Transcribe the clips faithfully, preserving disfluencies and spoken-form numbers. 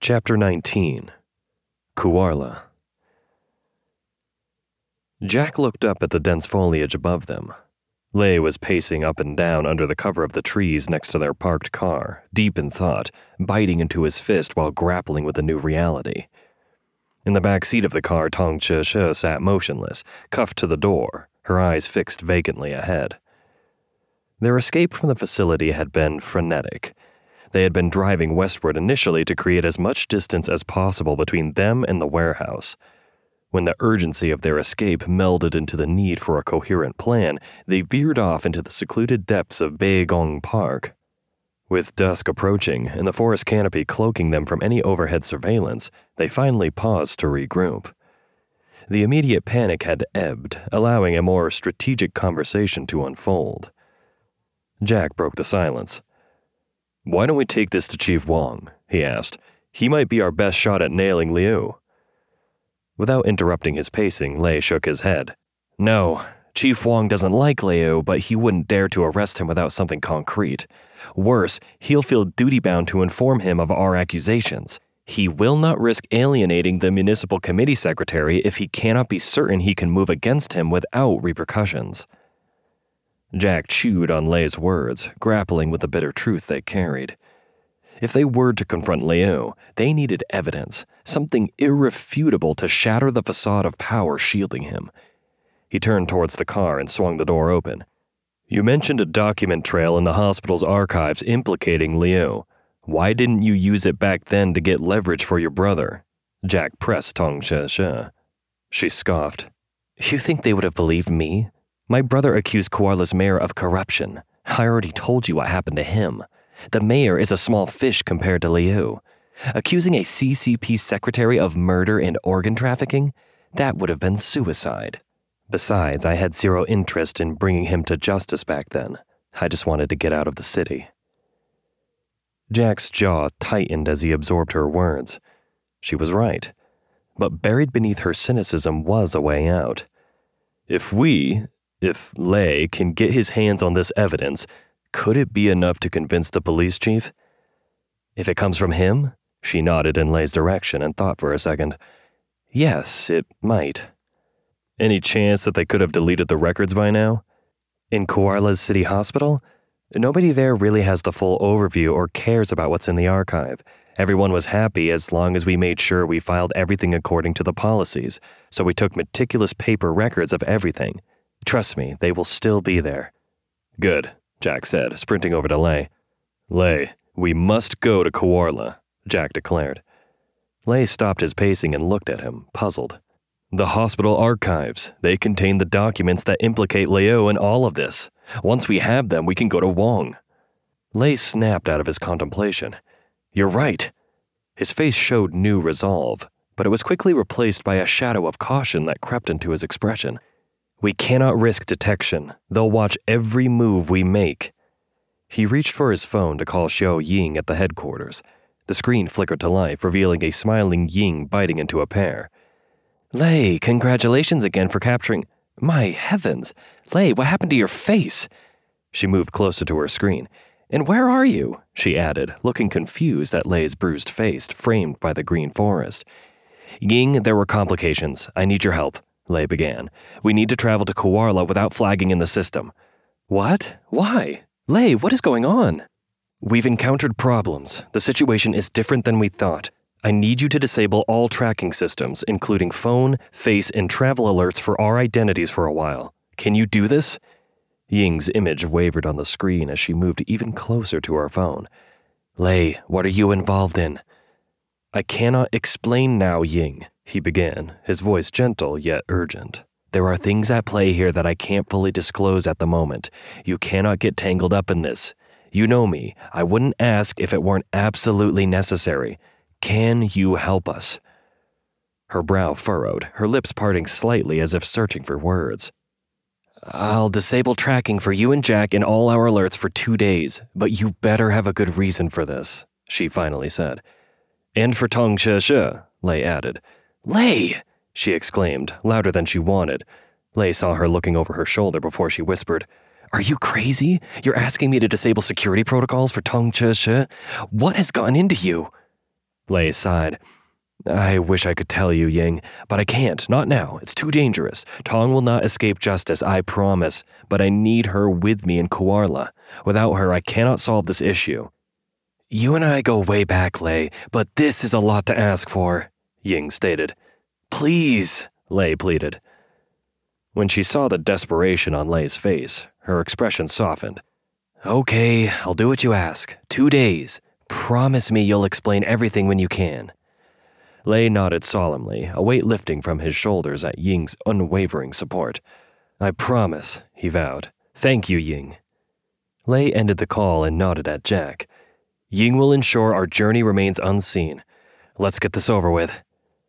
Chapter nineteen. Koarla. Jack looked up at the dense foliage above them. Lei was pacing up and down under the cover of the trees next to their parked car, deep in thought, biting into his fist while grappling with the new reality. In the back seat of the car, Tong Che-she sat motionless, cuffed to the door, her eyes fixed vacantly ahead. Their escape from the facility had been frenetic. They had been driving westward initially to create as much distance as possible between them and the warehouse. When the urgency of their escape melded into the need for a coherent plan, they veered off into the secluded depths of Baegong Park. With dusk approaching and the forest canopy cloaking them from any overhead surveillance, they finally paused to regroup. The immediate panic had ebbed, allowing a more strategic conversation to unfold. Jack broke the silence. "Why don't we take this to Chief Wong?" he asked. "He might be our best shot at nailing Liu." Without interrupting his pacing, Lei shook his head. "No, Chief Wong doesn't like Liu, but he wouldn't dare to arrest him without something concrete. Worse, he'll feel duty-bound to inform him of our accusations. He will not risk alienating the municipal committee secretary if he cannot be certain he can move against him without repercussions." Jack chewed on Lei's words, grappling with the bitter truth they carried. If they were to confront Liu, they needed evidence, something irrefutable to shatter the facade of power shielding him. He turned towards the car and swung the door open. "You mentioned a document trail in the hospital's archives implicating Liu. Why didn't you use it back then to get leverage for your brother?" Jack pressed Tong Che-she. She scoffed. "You think they would have believed me? My brother accused Koarla's mayor of corruption. I already told you what happened to him. The mayor is a small fish compared to Liu. Accusing a C C P secretary of murder and organ trafficking? That would have been suicide. Besides, I had zero interest in bringing him to justice back then. I just wanted to get out of the city." Jack's jaw tightened as he absorbed her words. She was right. But buried beneath her cynicism was a way out. If we, if Lei can get his hands on this evidence, could it be enough to convince the police chief? If it comes from him? She nodded in Lei's direction and thought for a second. Yes, it might. Any chance that they could have deleted the records by now? In Koarla's city hospital? Nobody there really has the full overview or cares about what's in the archive. Everyone was happy as long as we made sure we filed everything according to the policies, so we took meticulous paper records of everything. Trust me, they will still be there. Good, Jack said, sprinting over to Lei. Lei, we must go to Koarla, Jack declared. Lei stopped his pacing and looked at him, puzzled. The hospital archives, they contain the documents that implicate Liu in all of this. Once we have them, we can go to Wong. Lei snapped out of his contemplation. You're right. His face showed new resolve, but it was quickly replaced by a shadow of caution that crept into his expression. We cannot risk detection. They'll watch every move we make. He reached for his phone to call Xiao Ying at the headquarters. The screen flickered to life, revealing a smiling Ying biting into a pear. Lei, congratulations again for capturing... My heavens! Lei, what happened to your face? She moved closer to her screen. And where are you? She added, looking confused at Lei's bruised face, framed by the green forest. Ying, there were complications. I need your help, Lei began. We need to travel to Koarla without flagging in the system. What? Why? Lei, what is going on? We've encountered problems. The situation is different than we thought. I need you to disable all tracking systems, including phone, face, and travel alerts for our identities for a while. Can you do this? Ying's image wavered on the screen as she moved even closer to her phone. Lei, what are you involved in? I cannot explain now, Ying, he began, his voice gentle yet urgent. There are things at play here that I can't fully disclose at the moment. You cannot get tangled up in this. You know me. I wouldn't ask if it weren't absolutely necessary. Can you help us? Her brow furrowed, her lips parting slightly as if searching for words. I'll disable tracking for you and Jack and all our alerts for two days, but you better have a good reason for this, she finally said. And for Tong Che-she, Lei added. Lei! She exclaimed, louder than she wanted. Lei saw her looking over her shoulder before she whispered, Are you crazy? You're asking me to disable security protocols for Tong Che-she? What has gotten into you? Lei sighed. I wish I could tell you, Ying, but I can't. Not now. It's too dangerous. Tong will not escape justice, I promise. But I need her with me in Koarla. Without her, I cannot solve this issue. You and I go way back, Lei, but this is a lot to ask for, Ying stated. Please, Lei pleaded. When she saw the desperation on Lei's face, her expression softened. Okay, I'll do what you ask. Two days. Promise me you'll explain everything when you can. Lei nodded solemnly, a weight lifting from his shoulders at Ying's unwavering support. I promise, he vowed. Thank you, Ying. Lei ended the call and nodded at Jack. Ying will ensure our journey remains unseen. Let's get this over with.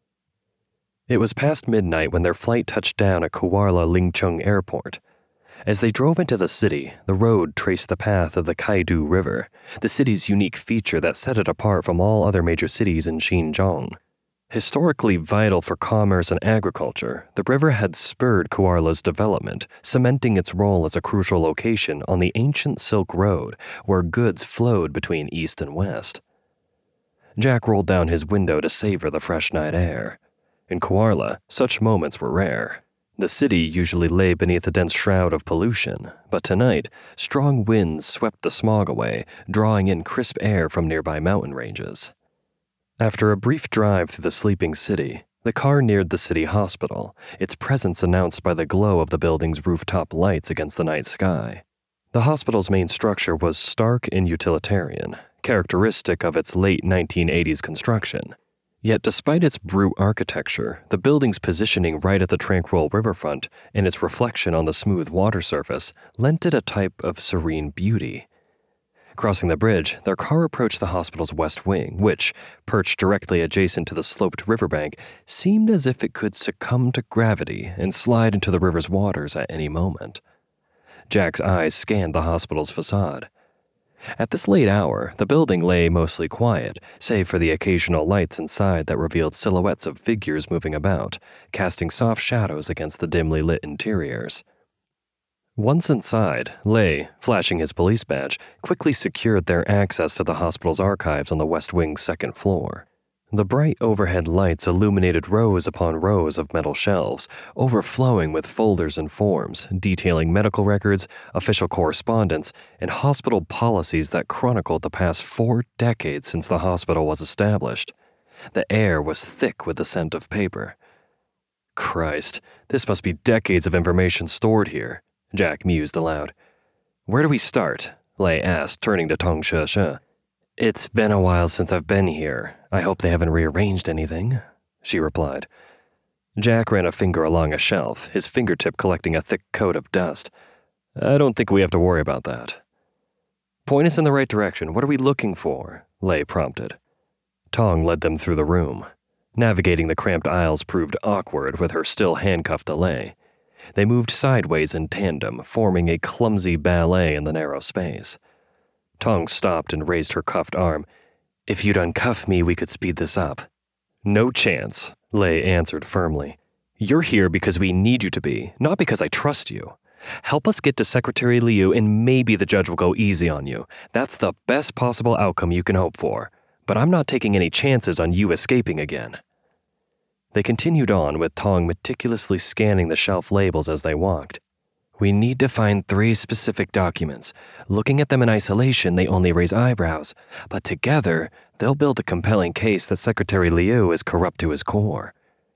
It was past midnight when their flight touched down at Koarla Lingcheng Airport. As they drove into the city, the road traced the path of the Kaidu River, the city's unique feature that set it apart from all other major cities in Xinjiang. Historically vital for commerce and agriculture, the river had spurred Koarla's development, cementing its role as a crucial location on the ancient Silk Road, where goods flowed between east and west. Jack rolled down his window to savor the fresh night air. In Koarla, such moments were rare. The city usually lay beneath a dense shroud of pollution, but tonight, strong winds swept the smog away, drawing in crisp air from nearby mountain ranges. After a brief drive through the sleeping city, the car neared the city hospital, its presence announced by the glow of the building's rooftop lights against the night sky. The hospital's main structure was stark and utilitarian, characteristic of its late nineteen eighties construction. Yet despite its brute architecture, the building's positioning right at the tranquil riverfront and its reflection on the smooth water surface lent it a type of serene beauty. Crossing the bridge, their car approached the hospital's west wing, which, perched directly adjacent to the sloped riverbank, seemed as if it could succumb to gravity and slide into the river's waters at any moment. Jack's eyes scanned the hospital's facade. At this late hour, the building lay mostly quiet, save for the occasional lights inside that revealed silhouettes of figures moving about, casting soft shadows against the dimly lit interiors. Once inside, Lei, flashing his police badge, quickly secured their access to the hospital's archives on the West Wing's second floor. The bright overhead lights illuminated rows upon rows of metal shelves, overflowing with folders and forms, detailing medical records, official correspondence, and hospital policies that chronicled the past four decades since the hospital was established. The air was thick with the scent of paper. Christ, this must be decades of information stored here, Jack mused aloud. Where do we start? Lei asked, turning to Tong Sheshe. It's been a while since I've been here. I hope they haven't rearranged anything, she replied. Jack ran a finger along a shelf, his fingertip collecting a thick coat of dust. I don't think we have to worry about that. Point us in the right direction. What are we looking for? Lei prompted. Tong led them through the room. Navigating the cramped aisles proved awkward with her still handcuffed to Lei. They moved sideways in tandem, forming a clumsy ballet in the narrow space. Tong stopped and raised her cuffed arm. If you'd uncuff me, we could speed this up. No chance, Lei answered firmly. You're here because we need you to be, not because I trust you. Help us get to Secretary Liu and maybe the judge will go easy on you. That's the best possible outcome you can hope for. But I'm not taking any chances on you escaping again. They continued on with Tong meticulously scanning the shelf labels as they walked. We need to find three specific documents. Looking at them in isolation, they only raise eyebrows. But together, they'll build a compelling case that Secretary Liu is corrupt to his core.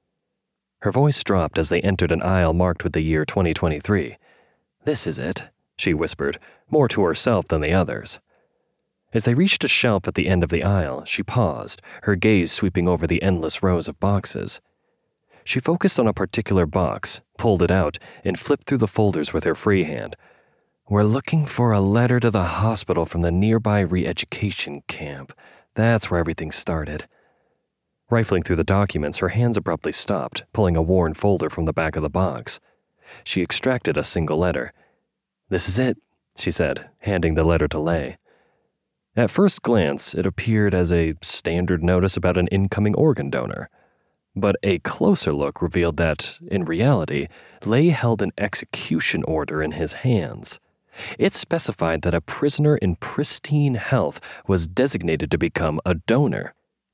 Her voice dropped as they entered an aisle marked with the year twenty twenty-three. This is it, she whispered, more to herself than the others. As they reached a shelf at the end of the aisle, she paused, her gaze sweeping over the endless rows of boxes. She focused on a particular box, pulled it out, and flipped through the folders with her free hand. We're looking for a letter to the hospital from the nearby re-education camp. That's where everything started. Rifling through the documents, her hands abruptly stopped, pulling a worn folder from the back of the box. She extracted a single letter. This is it, she said, handing the letter to Lei. At first glance, it appeared as a standard notice about an incoming organ donor. But a closer look revealed that, in reality, Lei held an execution order in his hands. It specified that a prisoner in pristine health was designated to become a donor.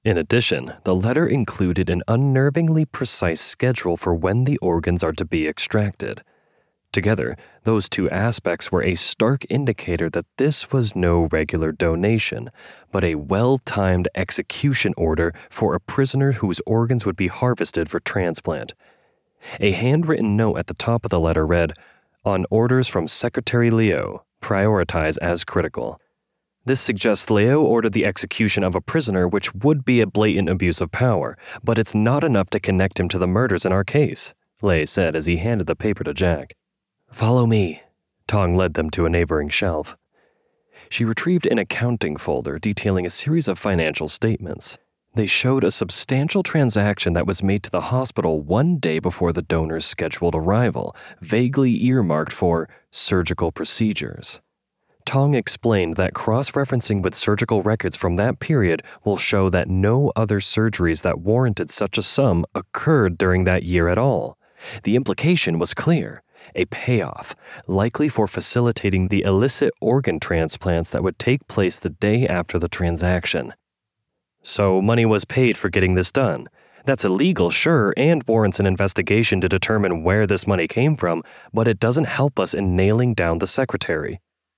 In addition, the letter included an unnervingly precise schedule for when the organs are to be extracted. Together, those two aspects were a stark indicator that this was no regular donation, but a well-timed execution order for a prisoner whose organs would be harvested for transplant. A handwritten note at the top of the letter read, "On orders from Secretary Leo, prioritize as critical." This suggests Leo ordered the execution of a prisoner, which would be a blatant abuse of power, but it's not enough to connect him to the murders in our case, Lei said as he handed the paper to Jack. "Follow me." Tong led them to a neighboring shelf. She retrieved an accounting folder detailing a series of financial statements. They showed a substantial transaction that was made to the hospital one day before the donor's scheduled arrival, vaguely earmarked for surgical procedures. Tong explained that cross-referencing with surgical records from that period will show that no other surgeries that warranted such a sum occurred during that year at all. The implication was clear. A payoff, likely for facilitating the illicit organ transplants that would take place the day after the transaction. So money was paid for getting this done. That's illegal, sure, and warrants an investigation to determine where this money came from, but it doesn't help us in nailing down the secretary.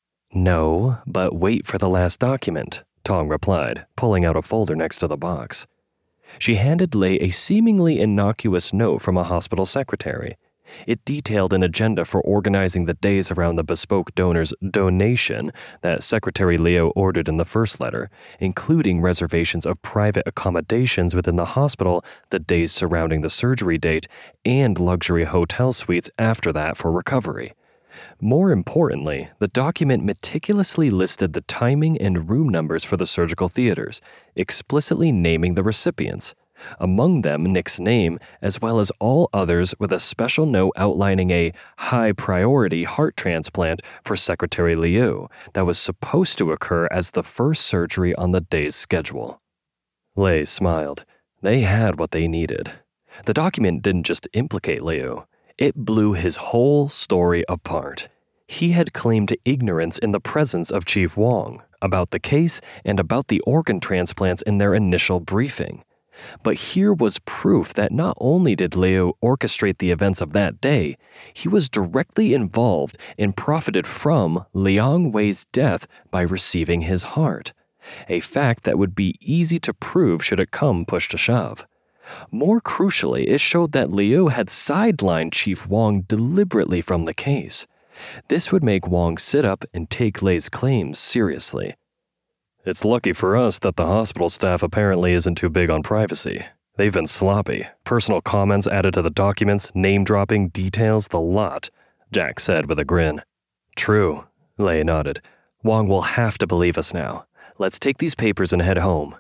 No, but wait for the last document, Tong replied, pulling out a folder next to the box. She handed Lei a seemingly innocuous note from a hospital secretary. It detailed an agenda for organizing the days around the bespoke donor's donation that Secretary Leo ordered in the first letter, including reservations of private accommodations within the hospital the days surrounding the surgery date and luxury hotel suites after that for recovery. More importantly, the document meticulously listed the timing and room numbers for the surgical theaters, explicitly naming the recipients. Among them Nick's name, as well as all others, with a special note outlining a high-priority heart transplant for Secretary Liu that was supposed to occur as the first surgery on the day's schedule. Lei smiled. They had what they needed. The document didn't just implicate Liu. It blew his whole story apart. He had claimed ignorance in the presence of Chief Wong about the case and about the organ transplants in their initial briefing. But here was proof that not only did Leo orchestrate the events of that day, he was directly involved and profited from Liang Wei's death by receiving his heart, a fact that would be easy to prove should it come push to shove. More crucially, it showed that Liu had sidelined Chief Wong deliberately from the case. This would make Wong sit up and take Lei's claims seriously. It's lucky for us that the hospital staff apparently isn't too big on privacy. They've been sloppy. Personal comments added to the documents, name-dropping, details, the lot, Jack said with a grin. True, Lei nodded. Wong will have to believe us now. Let's take these papers and head home.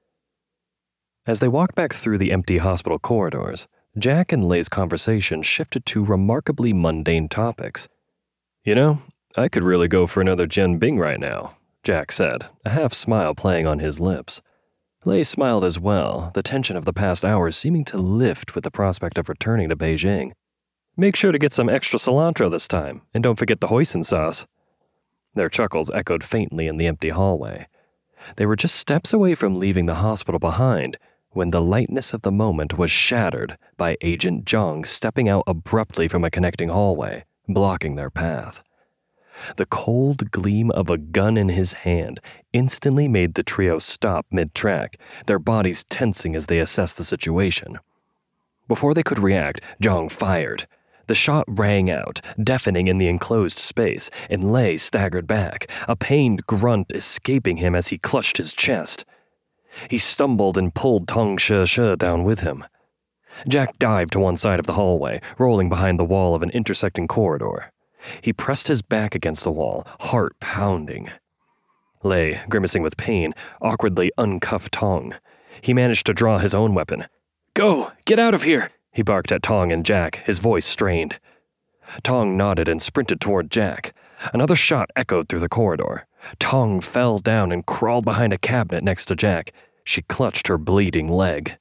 As they walked back through the empty hospital corridors, Jack and Lei's conversation shifted to remarkably mundane topics. You know, I could really go for another Jen Bing right now, Jack said, a half-smile playing on his lips. Lei smiled as well, the tension of the past hours seeming to lift with the prospect of returning to Beijing. Make sure to get some extra cilantro this time, and don't forget the hoisin sauce. Their chuckles echoed faintly in the empty hallway. They were just steps away from leaving the hospital behind when the lightness of the moment was shattered by Agent Zhang stepping out abruptly from a connecting hallway, blocking their path. The cold gleam of a gun in his hand instantly made the trio stop mid-track, their bodies tensing as they assessed the situation. Before they could react, Zhang fired. The shot rang out, deafening in the enclosed space, and Lei staggered back, a pained grunt escaping him as he clutched his chest. He stumbled and pulled Tong Shi Shi down with him. Jack dived to one side of the hallway, rolling behind the wall of an intersecting corridor. He pressed his back against the wall, heart pounding. Lei, grimacing with pain, awkwardly uncuffed Tong. He managed to draw his own weapon. Go! Get out of here! He barked at Tong and Jack, his voice strained. Tong nodded and sprinted toward Jack. Another shot echoed through the corridor. Tong fell down and crawled behind a cabinet next to Jack. She clutched her bleeding leg.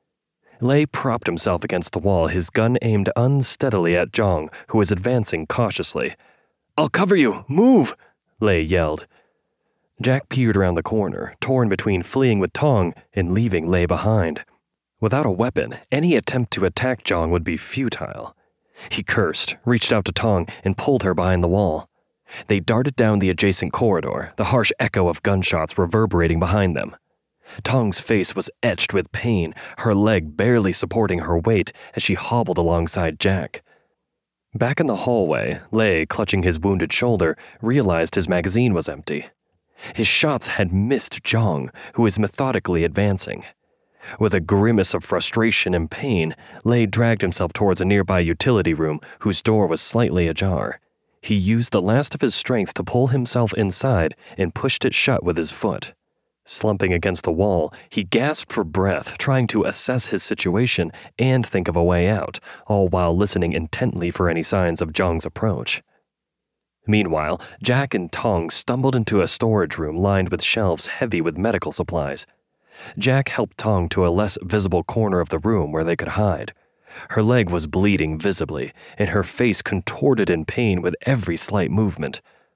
Lei propped himself against the wall, his gun aimed unsteadily at Zhang, who was advancing cautiously. I'll cover you! Move! Lei yelled. Jack peered around the corner, torn between fleeing with Tong and leaving Lei behind. Without a weapon, any attempt to attack Zhang would be futile. He cursed, reached out to Tong, and pulled her behind the wall. They darted down the adjacent corridor, the harsh echo of gunshots reverberating behind them. Tong's face was etched with pain, her leg barely supporting her weight as she hobbled alongside Jack. Back in the hallway, Lei, clutching his wounded shoulder, realized his magazine was empty. His shots had missed Zhang, who was methodically advancing. With a grimace of frustration and pain, Lei dragged himself towards a nearby utility room whose door was slightly ajar. He used the last of his strength to pull himself inside and pushed it shut with his foot. Slumping against the wall, he gasped for breath, trying to assess his situation and think of a way out, all while listening intently for any signs of Zhang's approach. Meanwhile, Jack and Tong stumbled into a storage room lined with shelves heavy with medical supplies. Jack helped Tong to a less visible corner of the room where they could hide. Her leg was bleeding visibly, and her face contorted in pain with every slight movement.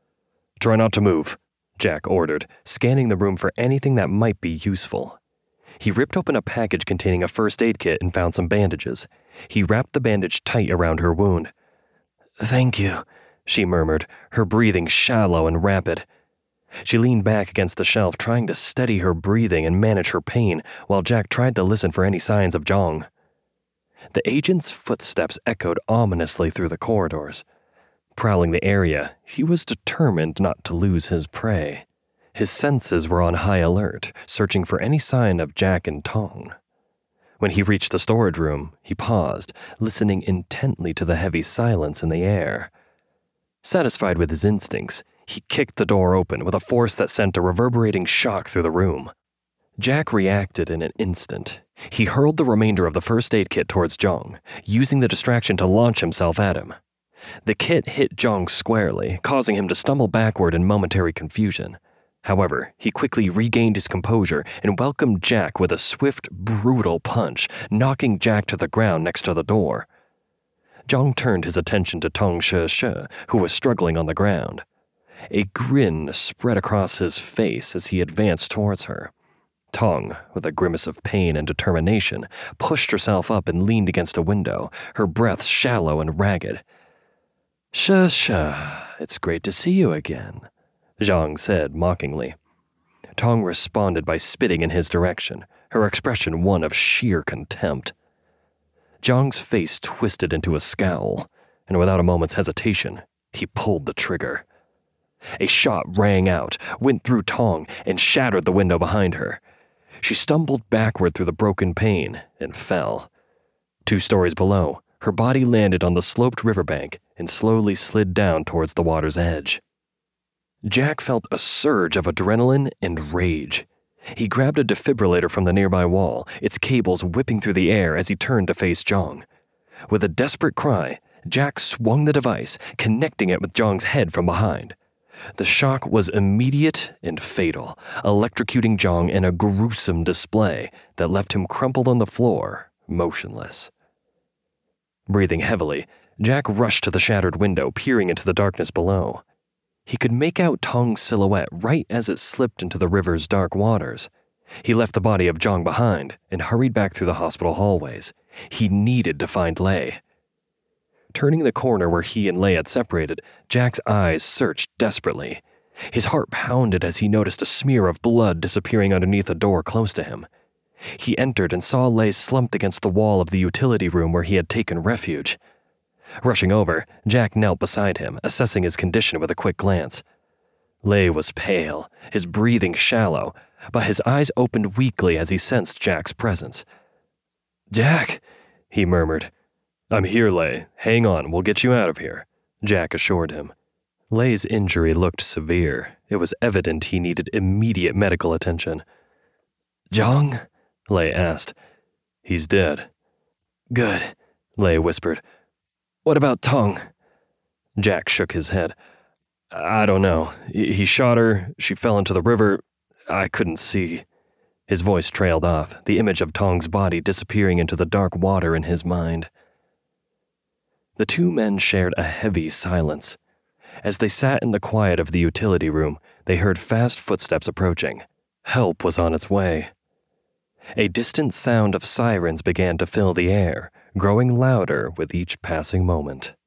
"Try not to move," Jack ordered, scanning the room for anything that might be useful. He ripped open a package containing a first aid kit and found some bandages. He wrapped the bandage tight around her wound. "Thank you," she murmured, her breathing shallow and rapid. She leaned back against the shelf, trying to steady her breathing and manage her pain, while Jack tried to listen for any signs of Zhang. The agent's footsteps echoed ominously through the corridors. Prowling the area, he was determined not to lose his prey. His senses were on high alert, searching for any sign of Jack and Tong. When he reached the storage room, he paused, listening intently to the heavy silence in the air. Satisfied with his instincts, he kicked the door open with a force that sent a reverberating shock through the room. Jack reacted in an instant. He hurled the remainder of the first aid kit towards Zhang, using the distraction to launch himself at him. The kit hit Zhang squarely, causing him to stumble backward in momentary confusion. However, he quickly regained his composure and welcomed Jack with a swift, brutal punch, knocking Jack to the ground next to the door. Zhang turned his attention to Tong She She, who was struggling on the ground. A grin spread across his face as he advanced towards her. Tong, with a grimace of pain and determination, pushed herself up and leaned against a window, her breath shallow and ragged. "She She, it's great to see you again," Zhang said mockingly. Tong responded by spitting in his direction, her expression one of sheer contempt. Zhang's face twisted into a scowl, and without a moment's hesitation, he pulled the trigger. A shot rang out, went through Tong, and shattered the window behind her. She stumbled backward through the broken pane and fell. Two stories below, her body landed on the sloped riverbank and slowly slid down towards the water's edge. Jack felt a surge of adrenaline and rage. He grabbed a defibrillator from the nearby wall, its cables whipping through the air as he turned to face Zhang. With a desperate cry, Jack swung the device, connecting it with Zhang's head from behind. The shock was immediate and fatal, electrocuting Zhang in a gruesome display that left him crumpled on the floor, motionless. Breathing heavily, Jack rushed to the shattered window, peering into the darkness below. He could make out Tong's silhouette right as it slipped into the river's dark waters. He left the body of Zhang behind and hurried back through the hospital hallways. He needed to find Lei. Turning the corner where he and Lei had separated, Jack's eyes searched desperately. His heart pounded as he noticed a smear of blood disappearing underneath a door close to him. He entered and saw Lei slumped against the wall of the utility room where he had taken refuge. Rushing over, Jack knelt beside him, assessing his condition with a quick glance. Lei was pale, his breathing shallow, but his eyes opened weakly as he sensed Jack's presence. "Jack," he murmured. "I'm here, Lei. Hang on, we'll get you out of here," Jack assured him. Lei's injury looked severe. It was evident he needed immediate medical attention. "Zhang?" Lei asked. "He's dead." "Good," Lei whispered. "What about Tong?" Jack shook his head. "I don't know. He shot her. She fell into the river. I couldn't see." His voice trailed off, the image of Tong's body disappearing into the dark water in his mind. The two men shared a heavy silence. As they sat in the quiet of the utility room, they heard fast footsteps approaching. Help was on its way. A distant sound of sirens began to fill the air, growing louder with each passing moment.